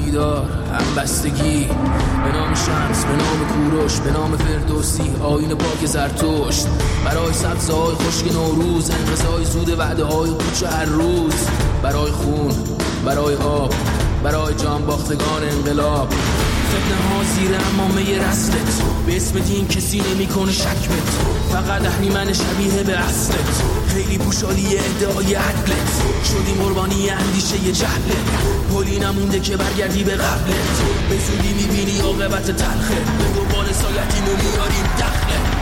پایدار، همبستگی، به نام شمس، به نام کوروش، به نام فردوسی، آیین پاک زرتشت، برای سبزهای خشک نوروز، انقضای زود وعده های کوچه هر روز، برای خون، برای آب، برای جان باختگان انقلاب، فتنه ها زیر امامه رسلت، به اسم دین کسی نمی کنه شک به تو، فقط اهریمن شبیه به اصلت، خیلی پوشالی ادعای عدلت، شدی قربانی اندیشه جهلت، پلی نمونده که برگردی به قبلت، به زودی میبینی عاقبت تلخه، به دنبال سایتیم و میاریم دخله.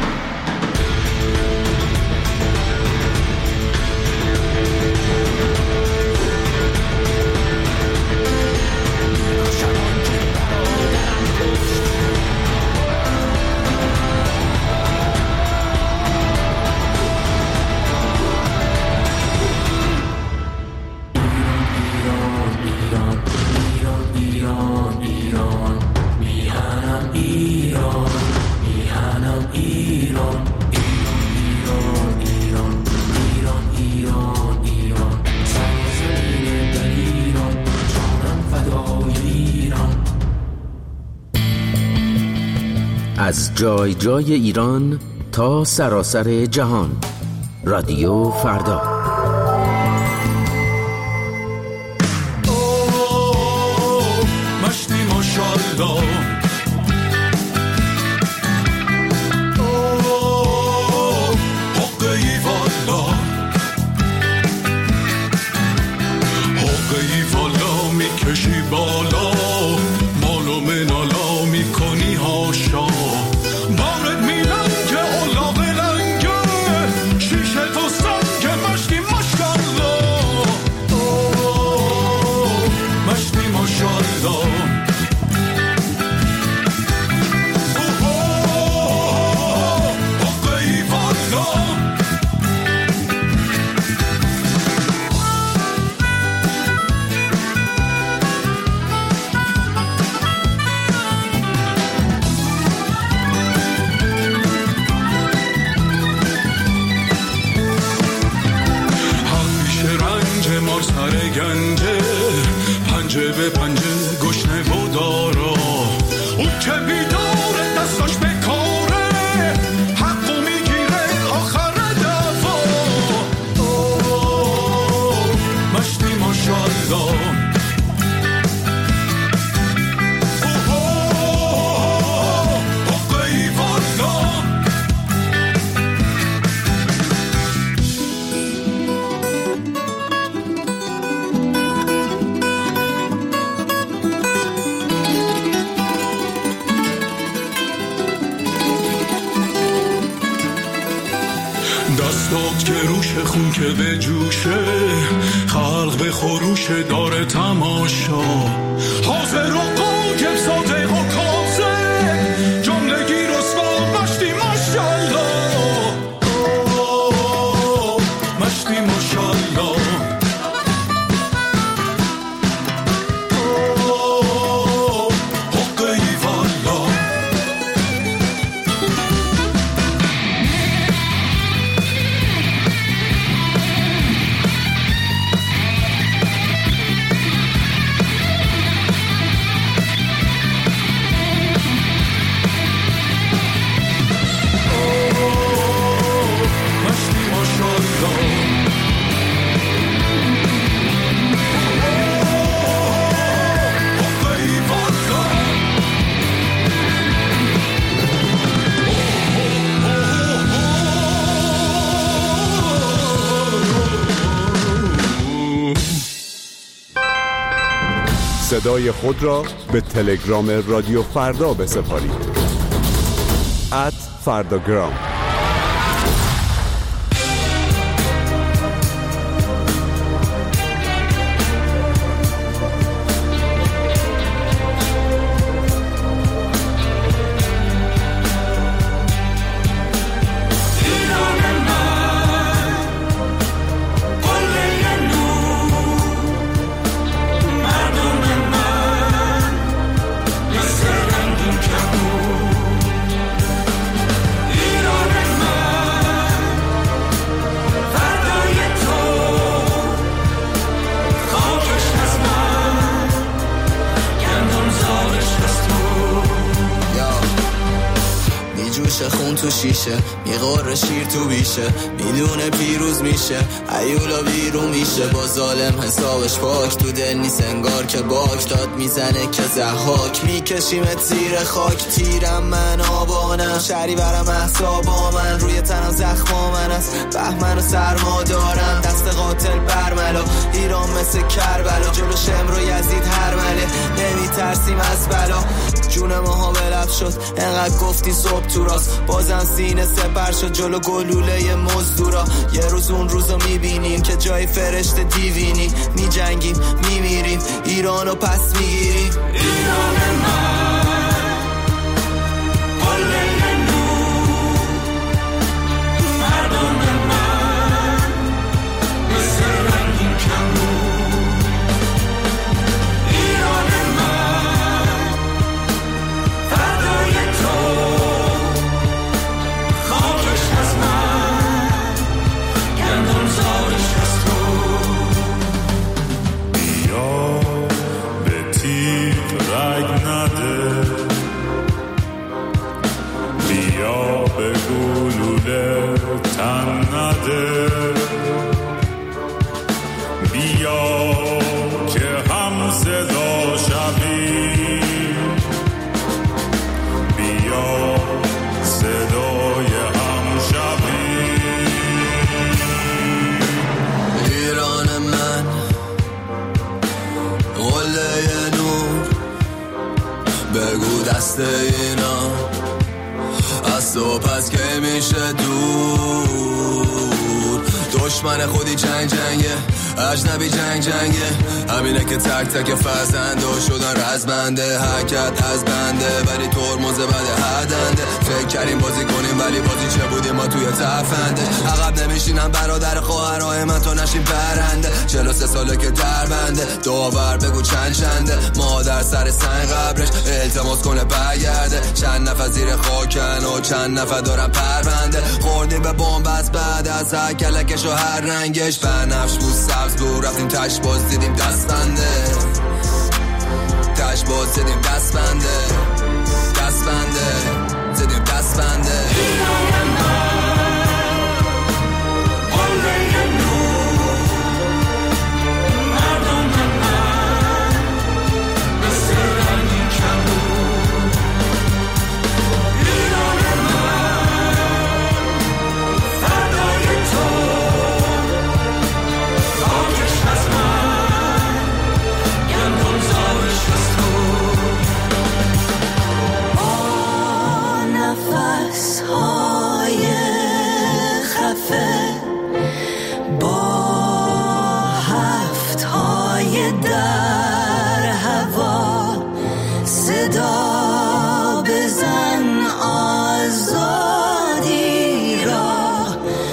از جای جای ایران تا سراسر جهان، رادیو فردا. مشتی ماشاءالله، حقی والا، حقی والا میکشی بالا، مالو منالا میکنی هاشا، بارد میلنگه اولاغ لنگه، شیشه تو سنگه مشتی ماشاءالله، مشتی ماشاءالله. گنجه پنجه به پنجه گشنه و دارا، اون که بیداره دستاش به کاره، حقو میگیره آخر دفا، مشتی ماشاءالله. دستات که روش خون که به جوشه، خلق به خروش داره تماشا، حاضر و قایم صادق و کاذب، جملگی رسوا مشتی ماشاءالله، مشتی ماشاءالله. صدای خود را به تلگرام رادیو فردا بسپارید. @فرداگرام. ایران تو شیشه، میقره شیر تو بیشه، میدونه پیروز میشه، ایولا بیرون میشه، با ظالم حسابش پاک، تو دل نیست انگار که باک داد میزنه که زحاک، میکشیمت زیر خاک، تیرم من آبانم، شری برم احسابا من، روی تنم زخما من است، بهمن و سرما دارم، دست قاتل برملا، ایران مثل کربلا، جلو شمر و یزید هر مله، نمیترسیم از بلا، جون ماها بلب شد، انقدر گفتی صبح تو راست، بازم سینه سپر شد جلو گلوله مزدورا، یه روز اون روزو میبینیم که جای فرشته دیوینی، میجنگیم میمیریم، ایرانو پس میگیریم. ایران من قله نور، مردم من مثل رنگین کمون، ایران من فردای تو، خاکش از من، گندم زارش از تو. بیا به تیغ رگ نده، بیا به گلوله تن نده، بیا که هم صدا شوی، بیا صدای هم شوی. ایران من قله نور، بگو دست اینا از تو پس که میشه دور، دشمن خودی جنگ جنگه، اجنبی جنگ جنگه، همینه که تک تک فرزنده شدن رزمنده، حرکت از بنده ولی ترمز بده هدنده، فکر کردیم بازی کنیم ولی بازی چه بودیم ما توی تفنده، عقب نمیشینم برادر خواهرای من تو نشین برنده، 43 ساله که در بنده، داور بگو چنده، مادر سر سنگ قبرش التماس کنه برگرده، چند نفر زیر خاکن و چند نفر دارن پرونده، خوردیم به بمب از بعد از هر کلکش و هر رنگش، بنفش بود سبز بود، رفتیم تش باز دیدیم دست بنده، تش باز دیدیم دست بنده، دست بنده دیدیم دست بنده. ایران من قله نور، مردم من مثل رنگین کمون، ایران من فردای تو، خاکش از من، گندم زارش از تو. نفس های خفه با هفت های در هوا، صدا بزن آزادی را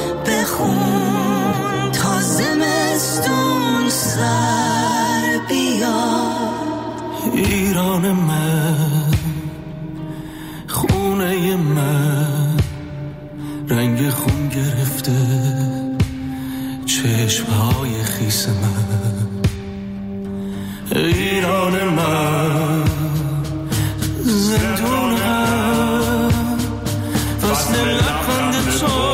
بخون تا زمستون سر بیاد. ایران من، خونه من، رنگ خون گرفته چشمهای خیس من، ایران من زندونم وصل لبخند تو،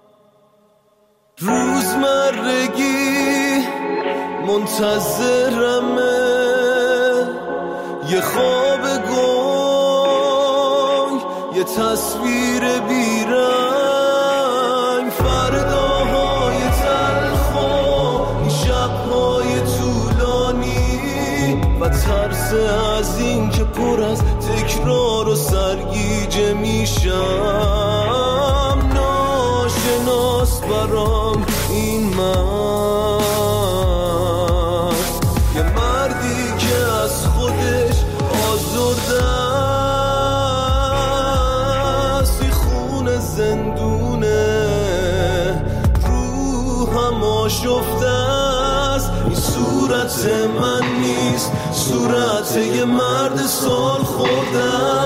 گنگ یه تصویر بیرنگ، فرداهای تلخ و این شبهای طولانی و ترس از این که پر از تکرار و سرگیجه میشم. ناشناس برام این مرد، یه مردی که از خودش آزرده است، این خون زندونه روحم آشفته است. این صورت من نیست، صورت یه مرد سال خورده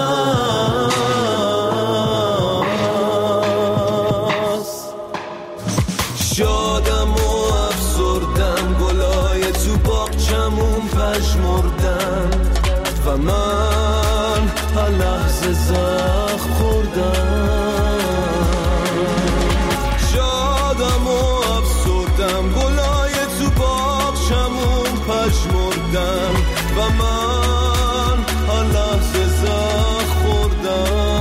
است. شادم و افسردم، گلای تو باغچمون پژمردن و من هر لحظه زخم خوردم. شادم و افسردم، گلای تو باغچمون پژمردن و من هر لحظه زخم خوردم.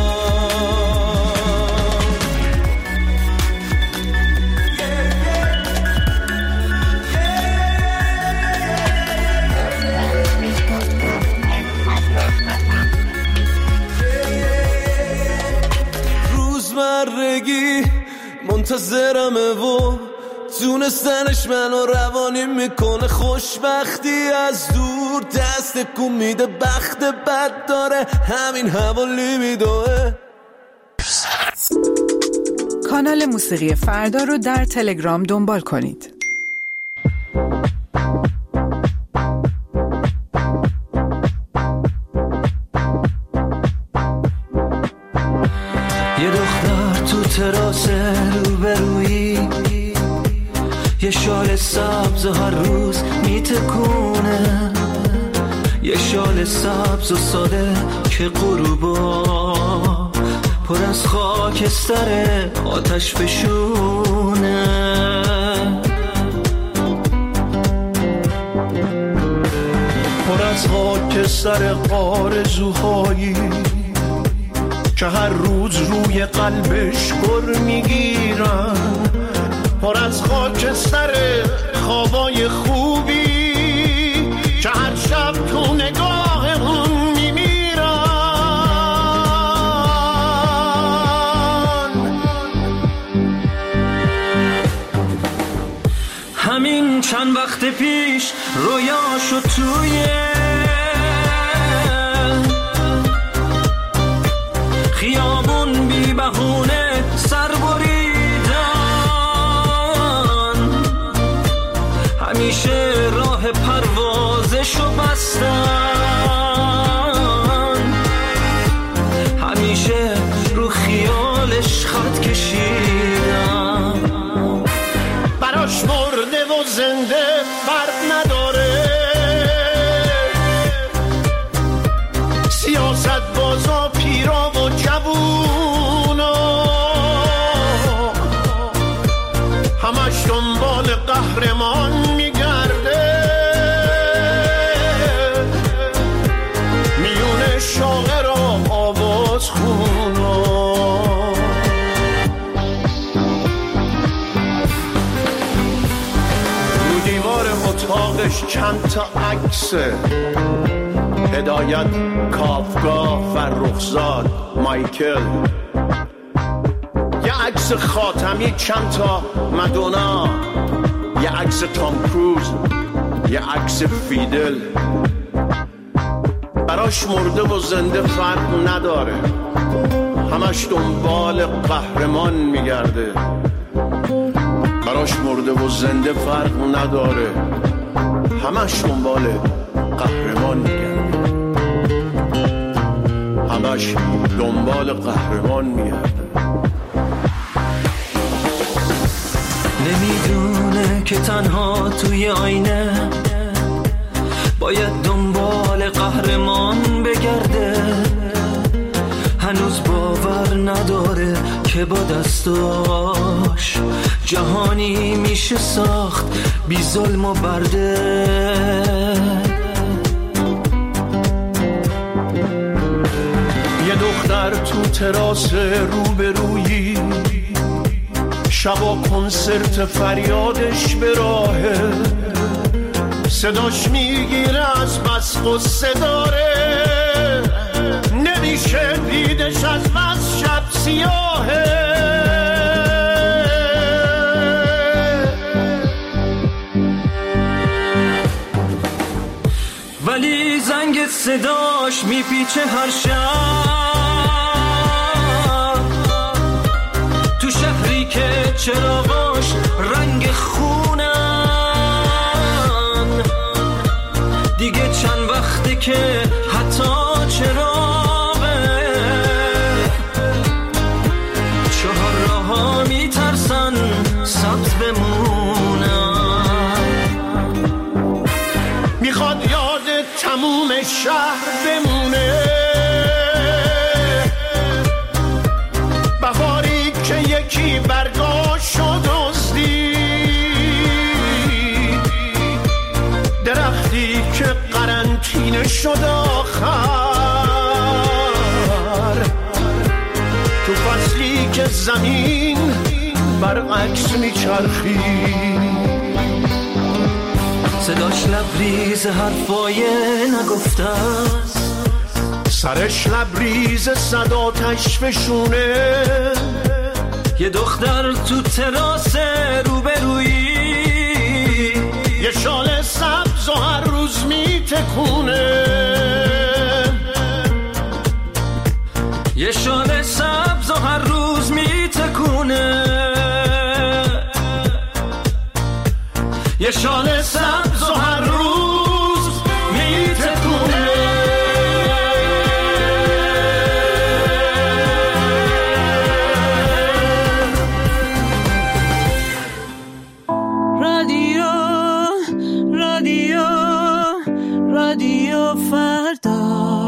روزمرگی منتظرمه و تونستنش منو روانی میکنه. خوشبختی از دور دست کن میده، بخت بد داره همین حوالی میدوه. کانال موسیقی فردا رو در تلگرام دنبال کنید. یه دختر تو تراس روبرویی، یه شال سبز هر روز میتکونه، یه شال سبز و ساده که غروبا پر از خاکستر آتش فشونه. پر از خاکستر آرزوهایی که هر روز روی قلبش گر میگیرن. پر از خاکستر خوابای خوبی که هر شب تو نگاه اون میمیرن. همین چند وقت پیش رویاشو توی خیابون بی بهونه سر بریدن. همیشه راه پروازشو بستن، همیشه رو خیالش خط کشیدن. براش مرده و زنده فرق نداره، سیاست بازا پیرا و جوونا همش دنبال قهرمان میگرده. میونه شاعر و آواز خونا، رو دیوار اتاقش چند تا عکسه، هدایت، کافکا، فرخزاد، مایکل، یه عکس خاتمی، چند تا مدونا، یه عکس تام کروز، یه عکس فیدل. براش مرده و زنده فرق نداره، همش دنبال قهرمان میگرده. براش مرده و زنده فرق نداره، همش دنبال قهرمان میگرده. همش دنبال قهرمان میگرده. نمیدونه که تنها توی آینه باید دنبال قهرمان بگرده. هنوز باور نداره که با دستاش جهانی میشه ساخت بی ظلم و برده. یه دختر تو تراس روبرویی، شبا کنسرت فریادش به راهه، صداش میگیره از بس قصه داره، نمیشه دیدش از بس شب سیاهه. ولی زنگ صداش میپیچه هر شب، تو شهری که چراغاش رنگ خونن، دیگه چند وقته که حتی چراغه چهار راه‌ها میترسن سبز بمونن، میخواد یاد تموم شهر بمونه، بهاری که یکی برگاشو دزدید، درختی که قرنطینه شد آخر، تو فصلی که زمین برعکس میچرخید، صداش لبریز حرفای نگفته است، سرش لبریز صد آتش فشونه، یه دختر تو تراس روبرویی، یه شال سبز و هر روز میتکونه، یه شال سبز و هر روز میتکونه، یه شال سبز و هر روز میتکونه. رادیو رادیو رادیو فردا،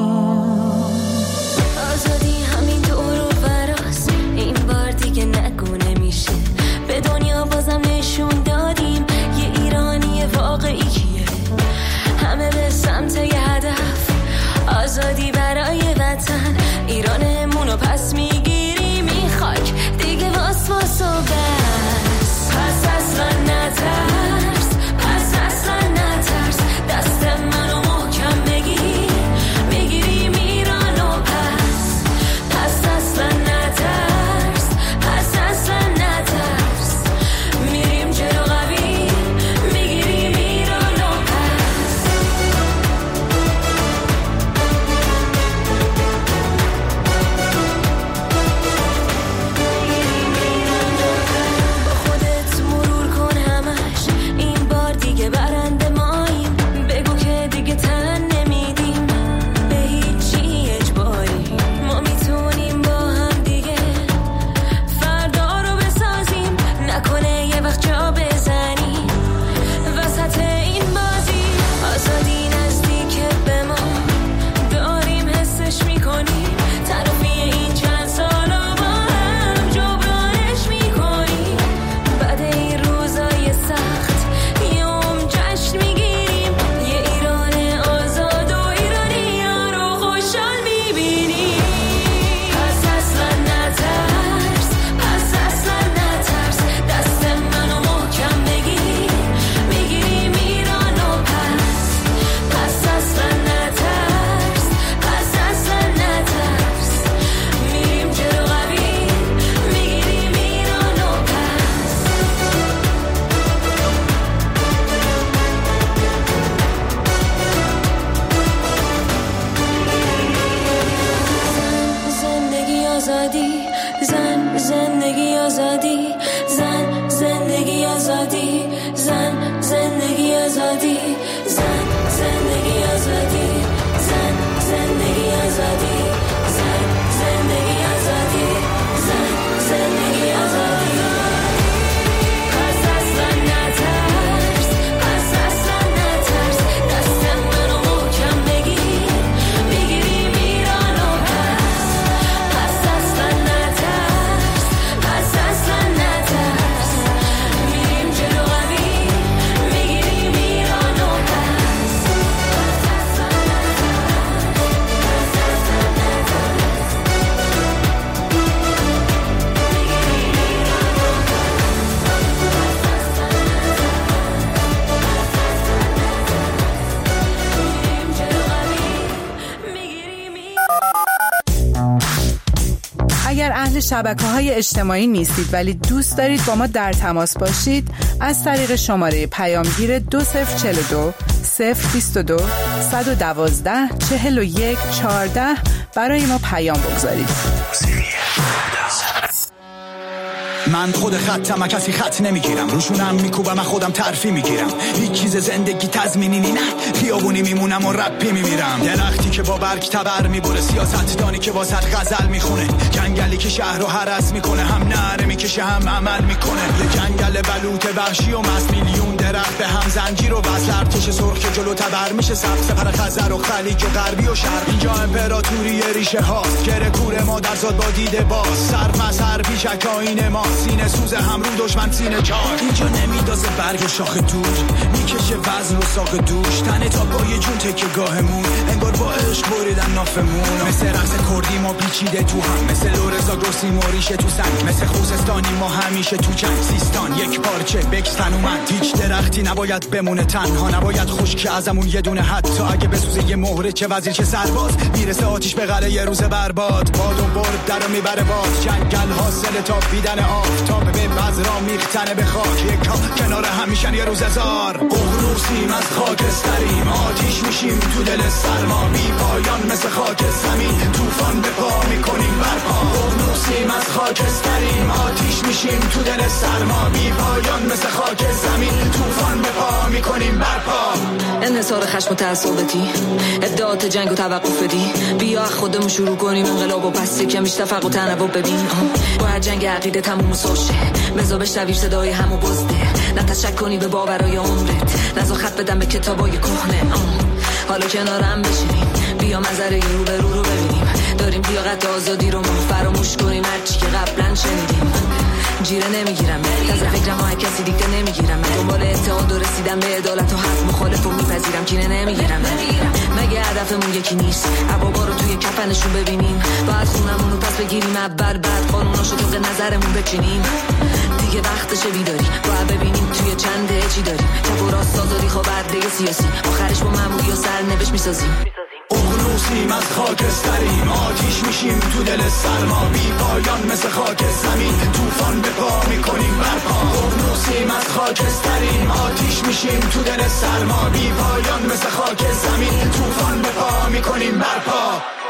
آزادی همین دور و براست، این بار دیگه نگونه میشه، به دنیا بازم نشون دادیم یه ایرانی واقعی کیه، همه به سمت یه هدف، آزادی برای وطن، ایرانمونو پس میگیریم این خاک دیگه واس واس و بس، پس اصلا نترس، پس اصلا نترس، دست منو محکم بگیر، میگیریم ایرانو پس، پس اصلا نترس، پس اصلا نترس، میریم جلو قوی، میگیریم ایرانو پس. با خودت مرور کن همش، این بار دیگه برنده ماییم، بگو که دیگه تن نمیدیم به هیچی اجباری، ما میتونیم با هم دیگه فردا رو بسازیم، نکنه یه وقت جا بزنیم وسط این بازی، آزادی نزدیکه به ما داریم حسش میکنیم، طرفی این چند سالا با هم جبرانش میکنیم، بعد این روزای سخت یوم جشن میگیریم، یه ایران آزاد و ایرانی ها رو خوشحال میبینیم، پس اصلا نترس، پس اصلا نترس، دست منو محکم بگیر، میگیریم ایرانو پس، پس اصلا نترس، پس اصلا نترس، میریم جلو قوی، میگیریم ایرانو پس. زندگی آزادی، زن زندگی آزادی، زن زندگی آزادی، زن زندگی آزادی، زن زندگی آزادی، زن زندگی آزادی، زن زندگی آزادی، زن زندگی آزادی، پس اصلا نترس، پس اصلا نترس، دست منو محکم بگیر، میگیریم ایرانو پس، پس اصلا نترس، پس اصلا نترس. اگر اهل شبکه‌های اجتماعی نیستید ولی دوست دارید با ما در تماس باشید، از طریق شماره پیامگیر 2042 022 112 41 14 برای ما پیام بگذارید. من خود خطم، کسی خط نمیگیرم، روشونم میکوبم، من خودم ترفی میگیرم، هیچ چیز زندگی تضمینی نه، خیابونی میمونم و رپی میمیرم، درختی که با برگ تبر میبره، سیاستدانی که واسط غزل میخونه، جنگلی که شهر رو هرس میکنه، هم نعره میکشه هم عمل میکنه، یه جنگل بلوط وحشی و مست، میلیون درخت به هم زنجیر و وصل، ارتش سرخ که جلو تبر میشه، سپر خزر و خلیج و غربی و شرق، اینجا امپراتوری ریشه هاست، گره کوره ما در زاد با دیده باز، صرف مسر پیشک آین ما، سینه سوز هم رو دشمن سینه چار، اینجا نمیدازه برگ و شاخ دور، میکشه وزن و ساق دوش، تنه تا پای جون تکه گاهمون، انگار با عشق بریدن نافمون، مثل رقص کردی ما پیچیده تو هم، مثل لورزا گرسی موریشه تو سنگ، مثل خوزستانی ما همیشه تو جنگ، سیستان یک پارچه بکس تنومند، هیچ درختی نباید بمونه تنها، نباید خشک ازمون یه دونه، حتی اگه بسوزه یه مهره، چه وزیر چه سرباز، میرسه آتیش به قلعه یه روز برباد، باد و برد درو میبره باز، جنگل حاصل تابیدن آفتاب به بذرا میختنه به خاک، یک کنار همیشن یه روز هزار، اقروسیم از خاکستریم، آتیش میشیم تو دل سرما، بی پایان مثل خاک زمین، طوفان به پا میکنیم برپا، اقروسیم از خاکستریم، آتیش میشیم تو دل سرما، بی پایان مثل خاک زمین، طوفان به پا میکنیم برپا، انحصار خشم و تعصبتی، ابداعات جنگ و توقف بدی، بیا خودمون شروع کنیم انقلاب و پس کمیش تفرق و تنوع ببین، باید جنگ عقیده تموم سوشه، بزا بشنوی صدای همو بزده، نه تشک کنی به باورای عمرت، نزا خط بدم به کتابای کهنه، حالا کنارم بشینیم، بیا منظره رو به رو ببینیم، داریم لیاقت آزادی رو ما فراموش کنیم، هرچی که قبلا شنیدیم، جیره نمیگیرم از فکرم ها کسی دیگه نمیگیرم، دنبال اتحاد و رسیدم به عدالت و حق مخالف و میپذیرم، کینه نمیگیرم، مگه هدفمون یکی نیست، عبابا رو توی کفنشون ببینیم، بعد خونمون رو پس بگیریم اول، بعد قانوناشو طبق نظرمون بچینیم، دیگه وقتشه بیداری باید ببینیم توی چنده چی داریم، چپ و راست آزادی خوابرده سیاسی، آخرش با معمولی و سرنوشت میسازیم، اقروسیم از خاکستریم، آتیش میشیم تو دل سرما، بی پایان مثل خاک زمین، طوفان به پا میکنیم برپا، اقروسیم از خاکستریم، آتیش میشیم تو دل سرما، بی پایان مثل خاک زمین، طوفان به پا میکنیم برپا.